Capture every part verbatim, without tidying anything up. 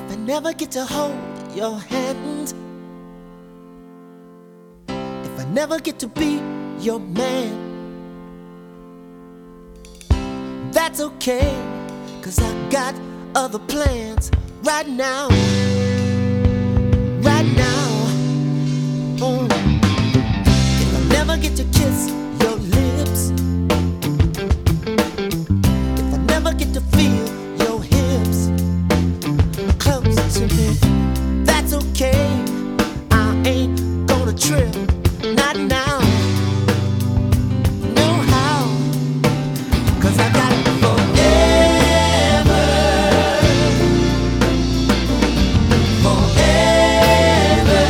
I never get to hold your hand, if I never get to be your man, that's okay, 'cause I got other plans right now, right now. Mm. If I never get to kiss your lips, if I never get to feel your hips close to me, that's okay, I ain't gonna trip, not now, no how, 'cause I got forever, forever,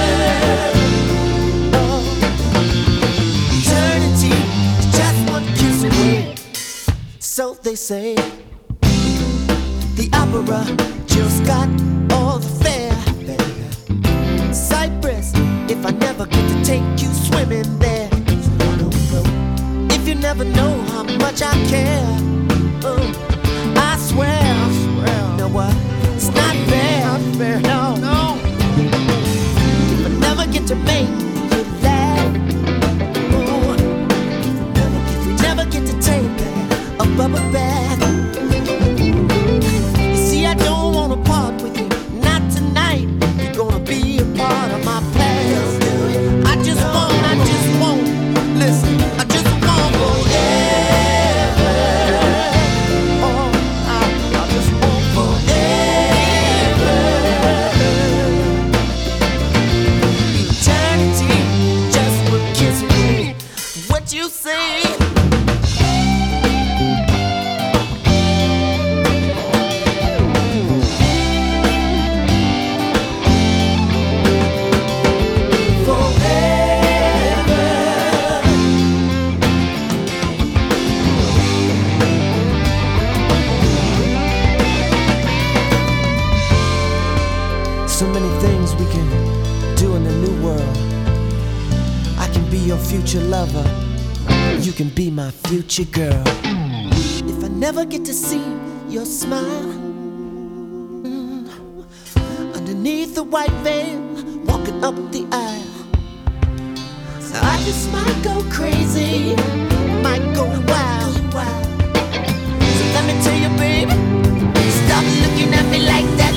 oh, eternity is just one kiss away, so they say. The opera just got all the fare. Cyprus, if I never get to take you swimming there. If you never know how much I care, uh, I swear, I swear, you know what? It's not fair, not fair, no, no. If I never get to make you laugh, oh, if we never get to take a bubble bath. You see, I don't wanna part with you, not tonight. You're gonna be a part of my past. I just want, I just want, listen, I just want forever. Oh, I, I just want forever. Eternity, just one kiss away. What you say? So many things we can do in the new world. I can be your future lover, you can be my future girl. If I never get to see your smile, mm, underneath the white veil, walking up the aisle, so I just might go crazy, might go wild. So let me tell you, baby, stop looking at me like that.